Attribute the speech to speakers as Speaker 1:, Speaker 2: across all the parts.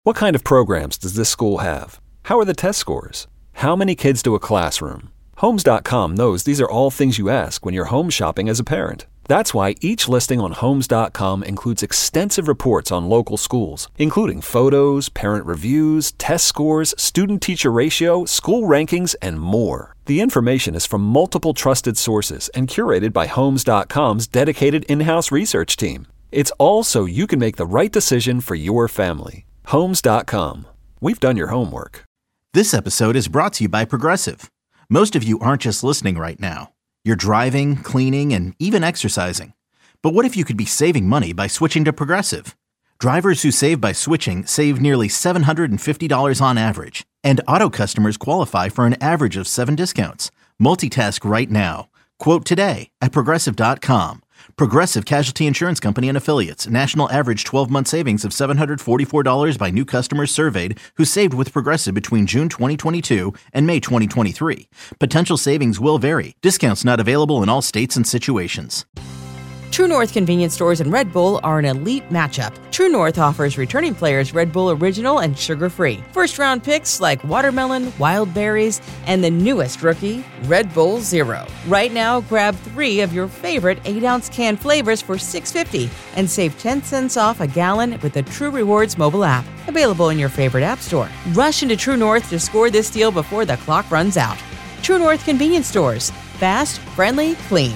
Speaker 1: What kind of programs does this school have? How are the test scores? How many kids do a classroom? Homes.com knows these are all things you ask when you're home shopping as a parent. That's why each listing on Homes.com includes extensive reports on local schools, including photos, parent reviews, test scores, student-teacher ratio, school rankings, and more. The information is from multiple trusted sources and curated by Homes.com's dedicated in-house research team. It's all so you can make the right decision for your family. Homes.com. We've done your homework.
Speaker 2: This episode is brought to you by Progressive. Most of you aren't just listening right now. You're driving, cleaning, and even exercising. But what if you could be saving money by switching to Progressive? Drivers who save by switching save nearly $750 on average. And auto customers qualify for an average of 7 discounts. Multitask right now. Quote today at Progressive.com. Progressive Casualty Insurance Company and Affiliates. National average 12-month savings of $744 by new customers surveyed who saved with Progressive between June 2022 and May 2023. Potential savings will vary. Discounts not available in all states and situations.
Speaker 3: True North convenience stores and Red Bull are an elite matchup. True North offers returning players Red Bull Original and sugar-free. First-round picks like watermelon, wild berries, and the newest rookie, Red Bull Zero. Right now, grab 3 of your favorite 8-ounce can flavors for $6.50 and save 10 cents off a gallon with the True Rewards mobile app. Available in your favorite app store. Rush into True North to score this deal before the clock runs out. True North convenience stores. Fast, friendly, clean.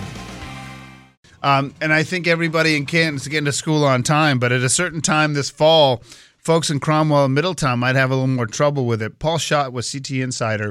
Speaker 4: And I think everybody in Canton is getting to school on time, but at a certain time this fall, folks in Cromwell and Middletown might have a little more trouble with it. Paul Schott was CT Insider.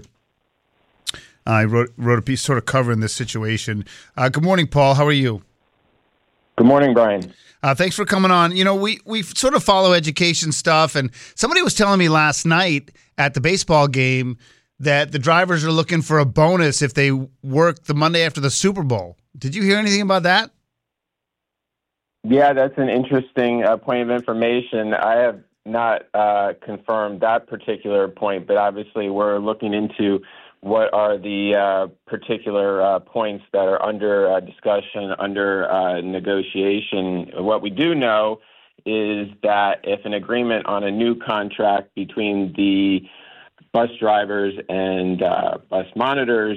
Speaker 4: I wrote a piece sort of covering this situation. Good morning, Paul. How are you?
Speaker 5: Good morning, Brian.
Speaker 4: Thanks for coming on. You know, we sort of follow education stuff, and somebody was telling me last night at the baseball game that the drivers are looking for a bonus if they work the Monday after the Super Bowl. Did you hear anything about that?
Speaker 5: Yeah, that's an interesting point of information. I have not confirmed that particular point, but obviously we're looking into what are the particular points that are under discussion, under negotiation. What we do know is that if an agreement on a new contract between the bus drivers and bus monitors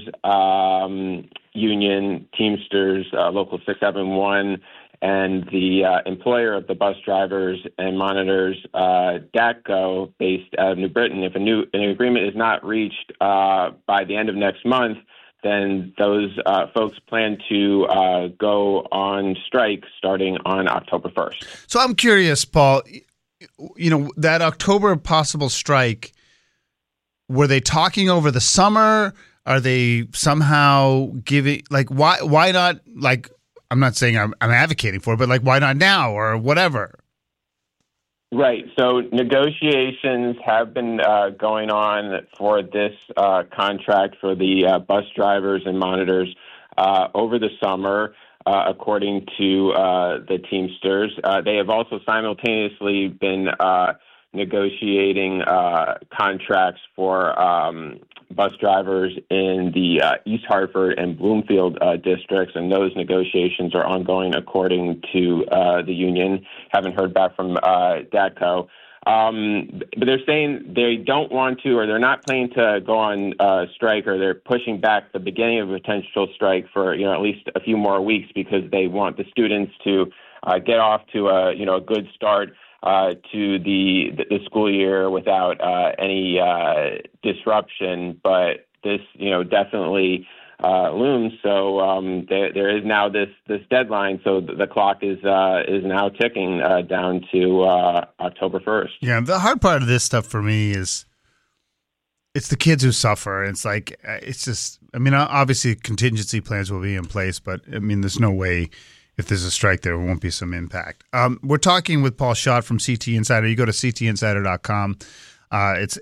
Speaker 5: union, Teamsters, Local 671, and the employer of the bus drivers and monitors, DATCO, based out of New Britain, if an agreement is not reached by the end of next month, then those folks plan to go on strike starting on October 1st.
Speaker 4: So I'm curious, Paul, you know, that October possible strike, were they talking over the summer? Are they somehow giving, like, why not, like, I'm not saying I'm advocating for it, but like, why not now or whatever?
Speaker 5: Right. So negotiations have been going on for this contract for the bus drivers and monitors over the summer, according to the Teamsters. They have also simultaneously been negotiating contracts for bus drivers in the East Hartford and Bloomfield districts, and those negotiations are ongoing according to the union. Haven't heard back from DATCO. But they're saying they don't want to, or they're not planning to go on strike, or they're pushing back the beginning of a potential strike for, you know, at least a few more weeks, because they want the students to get off to a good start to the school year without any disruption. But this, definitely looms. So there is now this deadline. So the clock is now ticking down to October 1st.
Speaker 4: Yeah, the hard part of this stuff for me is it's the kids who suffer. It's like, it's just, I mean, obviously contingency plans will be in place, but I mean, there's no way if there's a strike there won't be some impact. We're talking with Paul Schott from CT Insider. You go to ctinsider.com. It's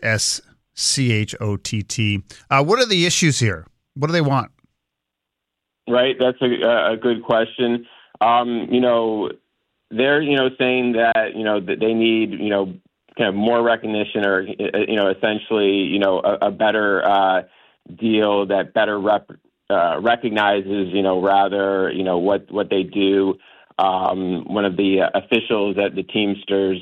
Speaker 4: SCHOTT. What are the issues here? What do they want?
Speaker 5: Right, that's a good question. They're saying that that they need kind of more recognition, or essentially a better deal that better recognizes rather what they do. one of the officials at the Teamsters,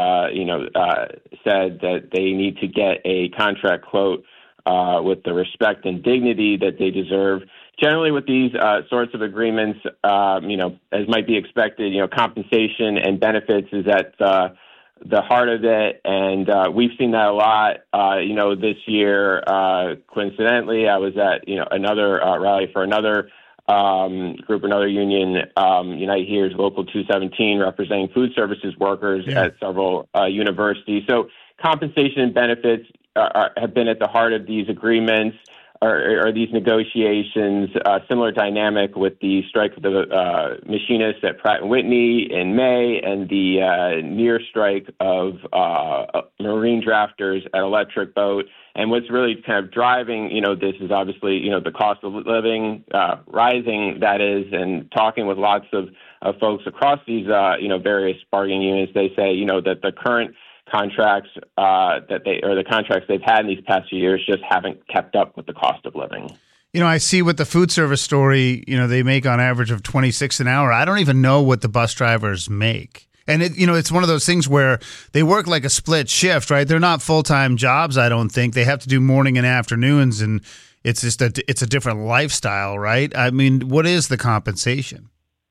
Speaker 5: said that they need to get a contract quote with the respect and dignity that they deserve. Generally, with these sorts of agreements, as might be expected, compensation and benefits is at the heart of it, and we've seen that a lot. This year, coincidentally, I was at another rally for another group, another union, Unite Here's Local 217, representing food services workers at several universities. So compensation and benefits have been at the heart of these agreements or these negotiations. Similar dynamic with the strike of the machinists at Pratt & Whitney in May and the near strike of marine drafters at Electric Boat. And what's really kind of driving, this is obviously, the cost of living rising, that is, and talking with lots of folks across these, various bargaining units, they say, that the current contracts the contracts they've had in these past few years just haven't kept up with the cost of living.
Speaker 4: I see with the food service story, they make on average of $26 an hour. I don't even know what the bus drivers make. And it's one of those things where they work like a split shift, right? They're not full-time jobs, I don't think. They have to do morning and afternoons, and it's just it's a different lifestyle, right? I mean, what is the compensation?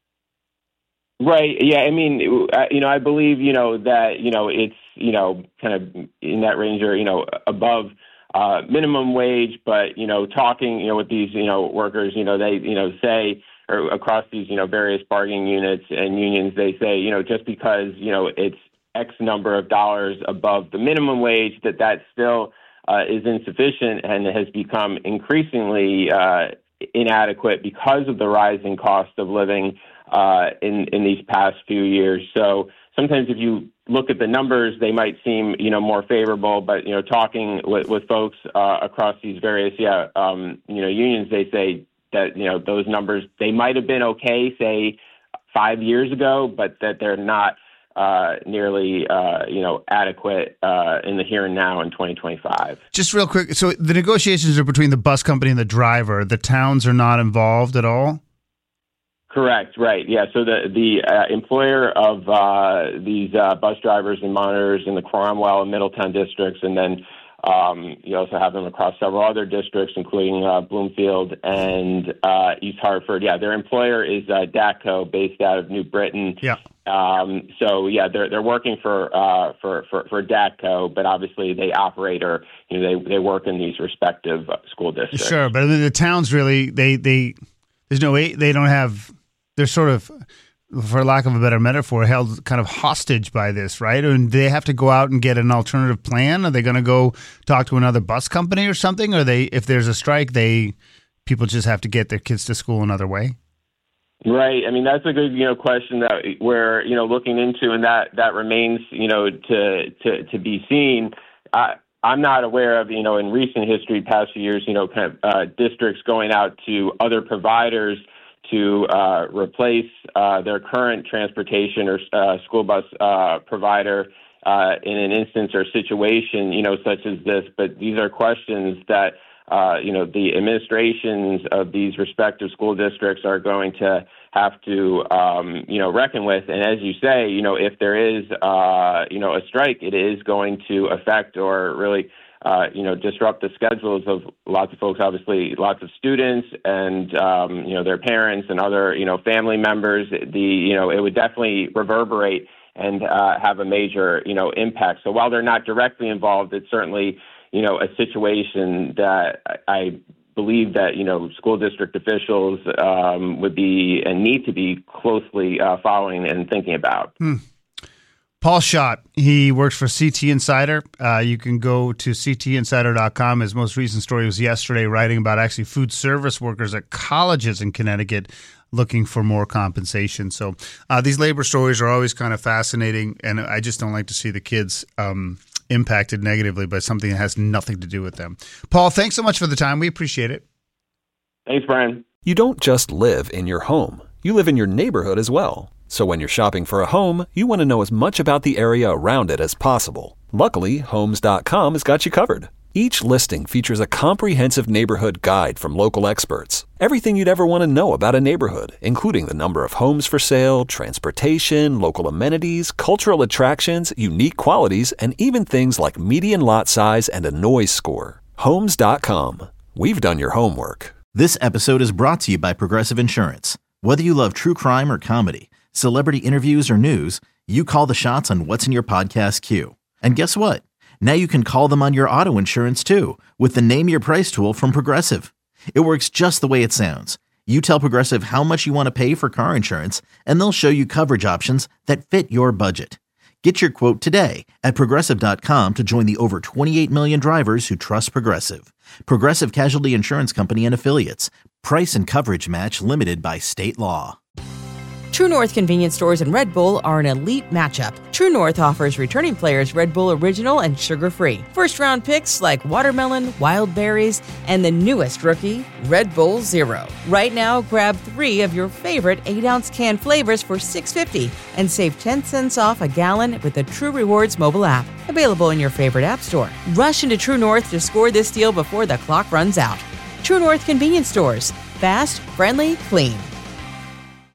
Speaker 5: Right. Yeah. I mean, I believe, that, it's, kind of in that range or, above minimum wage. But, talking, with these, workers, they, say, or across these, various bargaining units and unions, they say, just because, it's X number of dollars above the minimum wage, that still is insufficient and has become increasingly inadequate because of the rising cost of living in these past few years. So sometimes if you look at the numbers, they might seem, more favorable, but, talking with folks across these various, unions, they say that, those numbers, they might have been okay, say 5 years ago, but that they're not nearly, adequate in the here and now in 2025. Just
Speaker 4: real quick. So the negotiations are between the bus company and the driver. The towns are not involved at all?
Speaker 5: Correct. Right. Yeah. So the employer of these bus drivers and monitors in the Cromwell and Middletown districts, and then you also have them across several other districts, including Bloomfield and East Hartford. Yeah, their employer is DATCO, based out of New Britain. Yeah. So yeah, they're working for DATCO, but obviously they operate or they work in these respective school districts.
Speaker 4: Sure, but I mean, the towns really they don't have. They're sort of, for lack of a better metaphor, held kind of hostage by this, right? And they have to go out and get an alternative plan. Are they going to go talk to another bus company or something? Or if there's a strike, people just have to get their kids to school another way?
Speaker 5: Right. I mean, that's a good, question that we're, looking into, and that remains, to be seen. I'm not aware of, in recent history, past few years, kind of districts going out to other providers to replace their current transportation or school bus provider in an instance or situation, such as this. But these are questions that, the administrations of these respective school districts are going to have to, reckon with. And as you say, if there is, a strike, it is going to affect or really disrupt the schedules of lots of folks, obviously lots of students and, their parents and other, family members. It would definitely reverberate and have a major, impact. So while they're not directly involved, it's certainly, a situation that I believe that, school district officials would be and need to be closely following and thinking about.
Speaker 4: Paul Schott, he works for CT Insider. You can go to ctinsider.com. His most recent story was yesterday, writing about actually food service workers at colleges in Connecticut looking for more compensation. So these labor stories are always kind of fascinating, and I just don't like to see the kids impacted negatively by something that has nothing to do with them. Paul, thanks so much for the time. We appreciate it.
Speaker 5: Thanks, Brian.
Speaker 1: You don't just live in your home. You live in your neighborhood as well. So when you're shopping for a home, you want to know as much about the area around it as possible. Luckily, Homes.com has got you covered. Each listing features a comprehensive neighborhood guide from local experts. Everything you'd ever want to know about a neighborhood, including the number of homes for sale, transportation, local amenities, cultural attractions, unique qualities, and even things like median lot size and a noise score. Homes.com. We've done your homework.
Speaker 2: This episode is brought to you by Progressive Insurance. Whether you love true crime or comedy, celebrity interviews or news, you call the shots on what's in your podcast queue. And guess what? Now you can call them on your auto insurance too with the Name Your Price tool from Progressive. It works just the way it sounds. You tell Progressive how much you want to pay for car insurance, and they'll show you coverage options that fit your budget. Get your quote today at Progressive.com to join the over 28 million drivers who trust Progressive. Progressive Casualty Insurance Company and Affiliates. Price and coverage match limited by state law.
Speaker 3: True North convenience stores and Red Bull are an elite matchup. True North offers returning players Red Bull Original and sugar-free. First-round picks like watermelon, wild berries, and the newest rookie, Red Bull Zero. Right now, grab 3 of your favorite 8-ounce can flavors for $6.50 and save 10 cents off a gallon with the True Rewards mobile app. Available in your favorite app store. Rush into True North to score this deal before the clock runs out. True North convenience stores. Fast, friendly, clean.